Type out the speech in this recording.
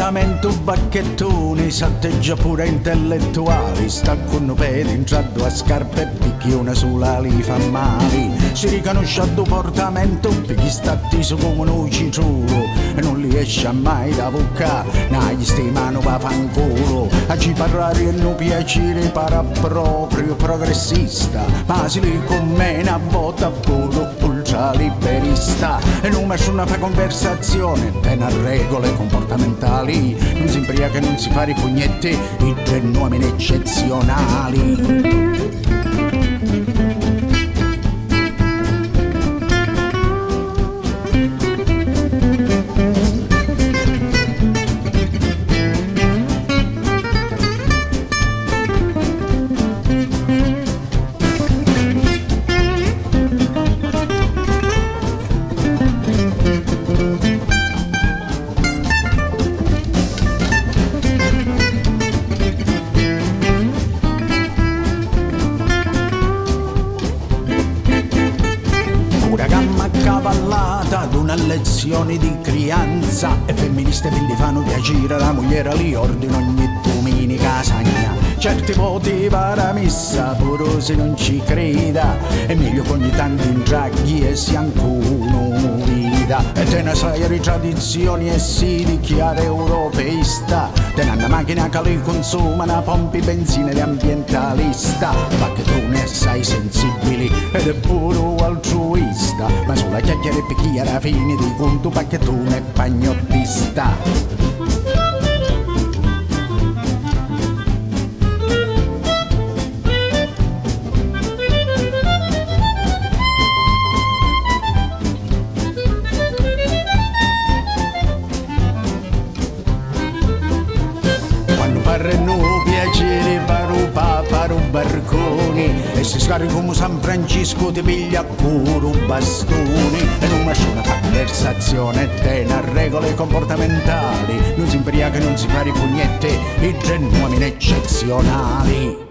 comportamento bacchettoni, s'atteggia pure intellettuali, sta con piedi in traddo a scarpe e picchione sulla li fa male. Si riconosce al tuo portamento perché sta atteso come un cicciolo e non riesce mai da bocca, gli stimano va fanculo. A ci parlare e non piacere para proprio progressista, ma si li commena a vota puro ultraliberista. E non messo una fa conversazione, tena regole comportamentali, non si imbriaca e non si fa i pugnetti, i genuini eccezionali. Cavallata ad una lezione di crianza, e femministe che gli fanno piacere, la moglie li ordina ogni domenica sagna. Certi voti va la messa, pure se non ci creda, è meglio che ogni tanto intraghi e sia ancora vita. E te ne sai le tradizioni e si dichiara europeista, te ne una macchina che li consuma, una pompi benzina di ambientalista. Bacchettone assai sensibili ed è pure altruista, ma sulla chiacchiera e picchia alla fine di conto bacchettone e pagnottista. Parreno piacere paru barconi, e si scarica come San Francisco ti piglia a culo bastoni. E non c'è una conversazione, tena regole comportamentali, non si imbriaca e non si fa i pugnetti, i genuini eccezionali.